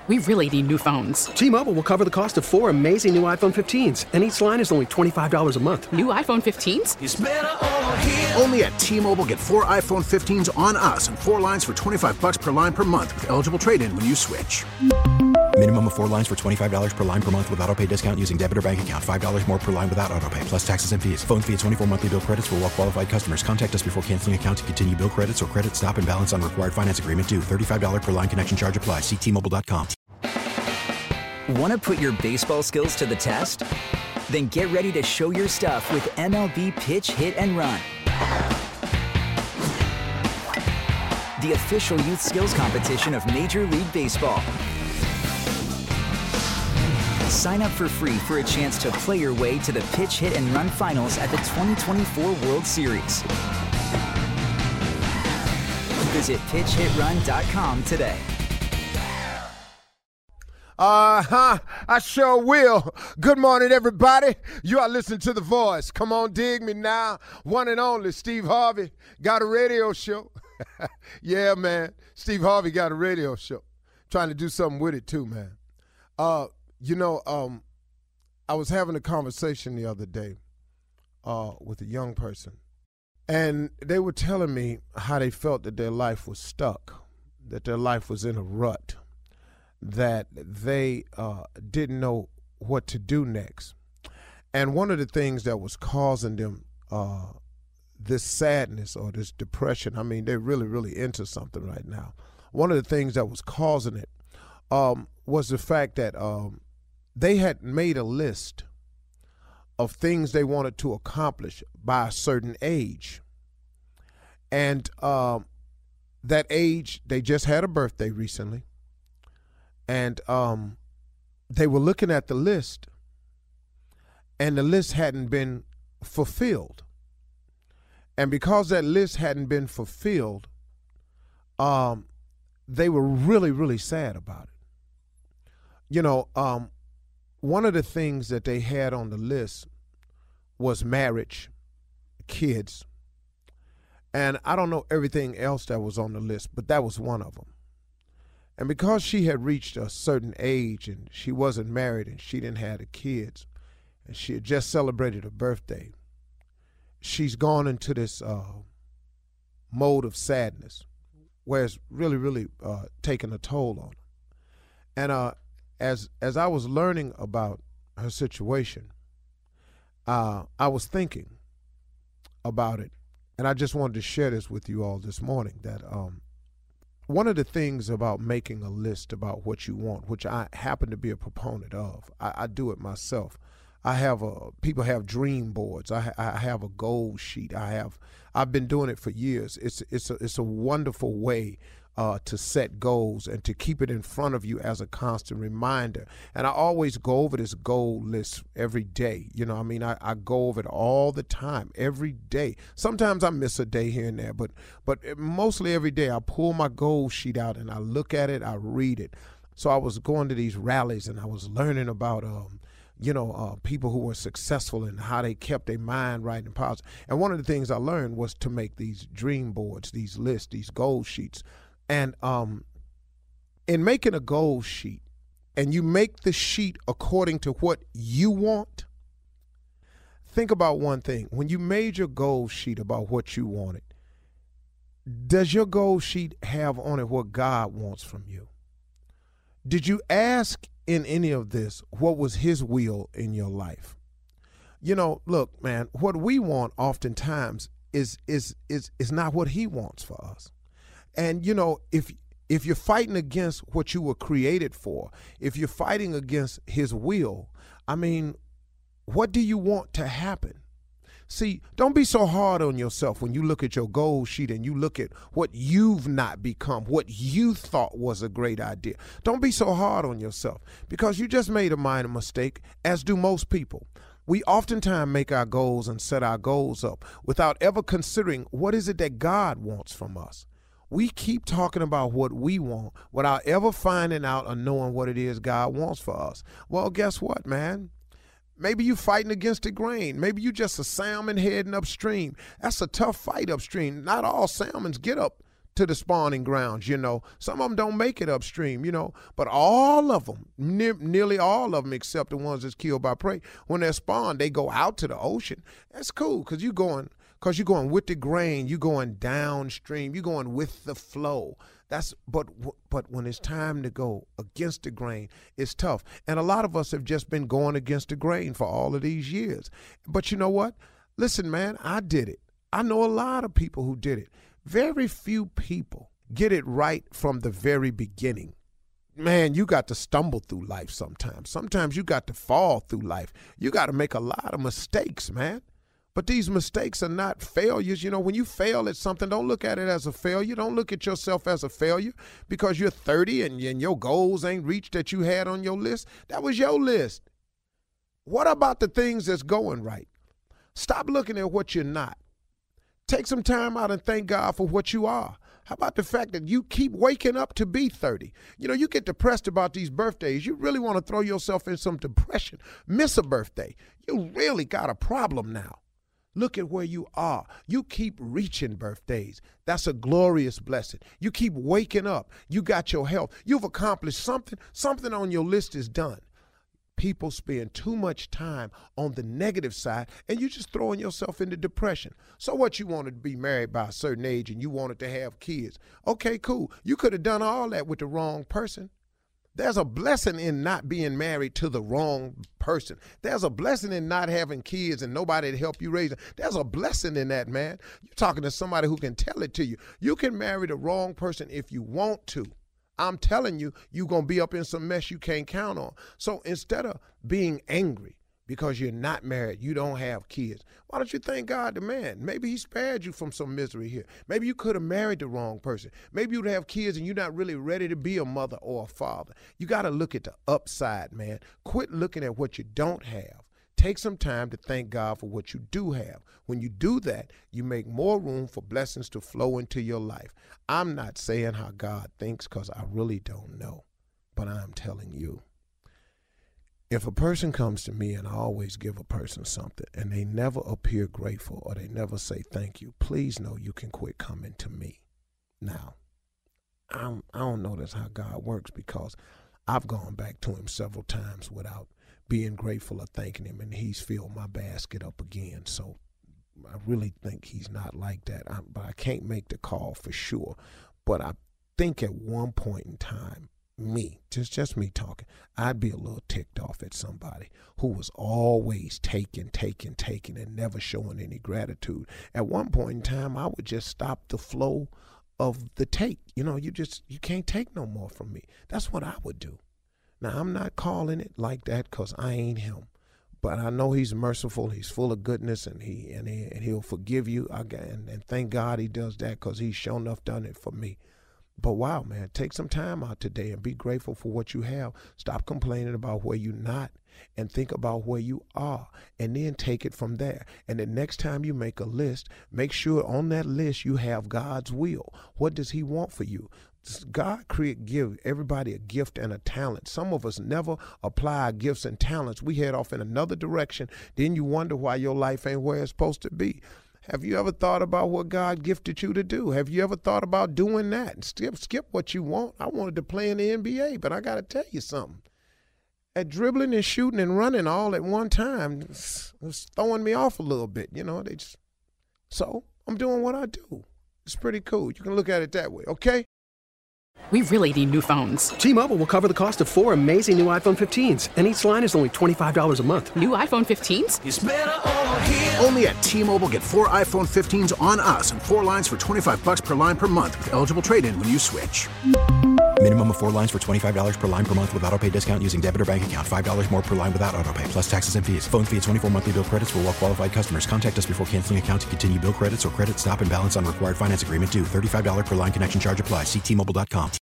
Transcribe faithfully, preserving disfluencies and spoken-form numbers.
we really need new phones. T-Mobile will cover the cost of four amazing new iPhone fifteens, and each line is only twenty-five dollars a month. New iPhone fifteens? It's better over here. Only at T-Mobile, get four iPhone fifteens on us and four lines for twenty-five dollars per line per month with eligible trade-in when you switch. Minimum of four lines for twenty-five dollars per line per month with autopay discount using debit or bank account. five dollars more per line without autopay, plus taxes and fees. Phone fee at twenty-four monthly bill credits for well-qualified customers. Contact us before canceling account to continue bill credits or credit stop and balance on required finance agreement due. thirty-five dollars per line connection charge applies. See T Mobile dot com. Want to put your baseball skills to the test? Then get ready to show your stuff with M L B Pitch, Hit, and Run. The official youth skills competition of Major League Baseball. Sign up for free for a chance to play your way to the Pitch, Hit, and Run finals at the twenty twenty-four World Series. Visit pitch hit run dot com today. Uh-huh, I sure will. Good morning, everybody. You are listening to The Voice. Come on, dig me now. One and only Steve Harvey got a radio show. Yeah, man. Steve Harvey got a radio show. Trying to do something with it, too, man. Uh, you know, um, I was having a conversation the other day uh, with a young person, and they were telling me how they felt that their life was stuck, that their life was in a rut, that they uh, didn't know what to do next. And one of the things that was causing them uh, this sadness or this depression, I mean, they're really, really into something right now. One of the things that was causing it um, was the fact that um, they had made a list of things they wanted to accomplish by a certain age. And um, that age, they just had a birthday recently. And um, they were looking at the list, and the list hadn't been fulfilled. And because that list hadn't been fulfilled, um, they were really, really sad about it. You know, um, one of the things that they had on the list was marriage, kids, and I don't know everything else that was on the list, but that was one of them. And because she had reached a certain age and she wasn't married and she didn't have the kids and she had just celebrated her birthday, she's gone into this uh, mode of sadness where it's really, really uh, taking a toll on her. And uh, as as I was learning about her situation, uh, I was thinking about it. And I just wanted to share this with you all this morning, that um, one of the things about making a list about what you want, which I happen to be a proponent of, I, I do it myself. I have a, people have dream boards. I, I have a goal sheet. I have, I've been doing it for years. It's, it's a, it's a wonderful way uh, to set goals and to keep it in front of you as a constant reminder. And I always go over this goal list every day. You know, I mean, I, I go over it all the time, every day. Sometimes I miss a day here and there, but but mostly every day I pull my goal sheet out and I look at it, I read it. So I was going to these rallies and I was learning about, um, you know, uh, people who were successful and how they kept their mind right and positive. And one of the things I learned was to make these dream boards, these lists, these goal sheets. And um, in making a goal sheet, and you make the sheet according to what you want, think about one thing. When you made your goal sheet about what you wanted, does your goal sheet have on it what God wants from you? Did you ask in any of this what was his will in your life? You know, look, man, what we want oftentimes is is is is not what he wants for us. And, you know, if if you're fighting against what you were created for, if you're fighting against his will, I mean, what do you want to happen? See, don't be so hard on yourself when you look at your goal sheet and you look at what you've not become, what you thought was a great idea. Don't be so hard on yourself because you just made a minor mistake, as do most people. We oftentimes make our goals and set our goals up without ever considering what is it that God wants from us. We keep talking about what we want without ever finding out or knowing what it is God wants for us. Well, guess what, man? Maybe you're fighting against the grain. Maybe you're just a salmon heading upstream. That's a tough fight upstream. Not all salmons get up to the spawning grounds, you know. Some of them don't make it upstream, you know. But all of them, ne- nearly all of them except the ones that's killed by prey, when they're spawned, they go out to the ocean. That's cool because you're going, because you're going with the grain. You're going downstream. You're going with the flow. That's but but when it's time to go against the grain, it's tough. And a lot of us have just been going against the grain for all of these years. But you know what? Listen, man, I did it. I know a lot of people who did it. Very few people get it right from the very beginning. Man, you got to stumble through life sometimes. Sometimes you got to fall through life. You got to make a lot of mistakes, man. But these mistakes are not failures. You know, when you fail at something, don't look at it as a failure. Don't look at yourself as a failure because you're thirty and, and your goals ain't reached that you had on your list. That was your list. What about the things that's going right? Stop looking at what you're not. Take some time out and thank God for what you are. How about the fact that you keep waking up to be thirty? You know, you get depressed about these birthdays. You really want to throw yourself in some depression. Miss a birthday. You really got a problem now. Look at where you are. You keep reaching birthdays. That's a glorious blessing. You keep waking up. You got your health. You've accomplished something. Something on your list is done. People spend too much time on the negative side, and you're just throwing yourself into depression. So what, you wanted to be married by a certain age, and you wanted to have kids. Okay, cool. You could have done all that with the wrong person. There's a blessing in not being married to the wrong person. There's a blessing in not having kids and nobody to help you raise them. There's a blessing in that, man. You're talking to somebody who can tell it to you. You can marry the wrong person if you want to. I'm telling you, you're going to be up in some mess you can't count on. So instead of being angry because you're not married, you don't have kids, why don't you thank God the man? Maybe he spared you from some misery here. Maybe you could have married the wrong person. Maybe you'd have kids and you're not really ready to be a mother or a father. You got to look at the upside, man. Quit looking at what you don't have. Take some time to thank God for what you do have. When you do that, you make more room for blessings to flow into your life. I'm not saying how God thinks because I really don't know, but I'm telling you. If a person comes to me, and I always give a person something, and they never appear grateful or they never say thank you, please know you can quit coming to me. Now, I'm, I don't know that's how God works because I've gone back to him several times without being grateful or thanking him, and he's filled my basket up again. So I really think he's not like that. I, but I can't make the call for sure. But I think at one point in time, me, just just me talking, I'd be a little ticked off at somebody who was always taking, taking, taking, and never showing any gratitude. At one point in time, I would just stop the flow of the take. You know, you just, you can't take no more from me. That's what I would do. Now, I'm not calling it like that because I ain't him. But I know he's merciful. He's full of goodness, and he and, he, and he'll forgive you. Again, and thank God he does that because he's sure enough done it for me. But wow, man, take some time out today and be grateful for what you have. Stop complaining about where you're not and think about where you are, and then take it from there. And the next time you make a list, make sure on that list you have God's will. What does he want for you? God create, give everybody a gift and a talent. Some of us never apply our gifts and talents. We head off in another direction. Then you wonder why your life ain't where it's supposed to be. Have you ever thought about what God gifted you to do? Have you ever thought about doing that? And skip, skip what you want. I wanted to play in the N B A, but I got to tell you something. At dribbling and shooting and running all at one time, it was throwing me off a little bit. You know, they just, so I'm doing what I do. It's pretty cool. You can look at it that way, okay? We really need new phones. T-Mobile will cover the cost of four amazing new iPhone fifteens, and each line is only twenty-five dollars a month. New iPhone fifteens? It's better over here. Only at T-Mobile, get four iPhone fifteens on us and four lines for twenty-five bucks per line per month with eligible trade-in when you switch. Minimum of four lines for twenty-five dollars per line per month with autopay discount using debit or bank account. five dollars more per line without autopay, plus taxes and fees. Phone fee at twenty-four monthly bill credits for well-qualified customers. Contact us before canceling account to continue bill credits or credit stop and balance on required finance agreement due. thirty-five dollars per line connection charge applies. See T Mobile dot com.